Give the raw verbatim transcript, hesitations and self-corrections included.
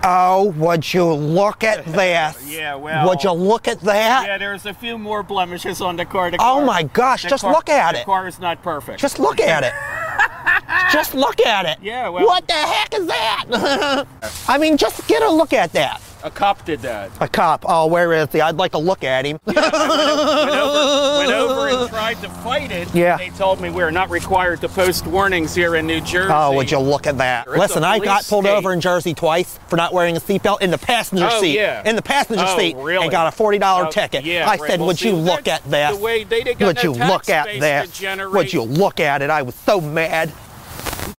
Oh, would you look at this? Yeah, well. Would you look at that? Yeah, there's a few more blemishes on the car. The car oh my gosh, the just car, look at the it. The car is not perfect. Just look at it. Just look at it. Yeah, well. What the heck is that? I mean, just get a look at that. A cop did that. A cop. Oh, where is he? I'd like to look at him. Yeah, I went, over, went over and tried to fight it. Yeah. They told me we're not required to post warnings here in New Jersey. Oh, would you look at that? It's Listen, I got pulled state. over in Jersey twice for not wearing a seatbelt in the passenger oh, seat. Yeah. In the passenger oh, seat. Really? And got a forty dollar oh, ticket. Yeah, I right. said, well, would see, you look at that? The way they, they got would no you tax look at base that? to generate. Would you look at it? I was so mad.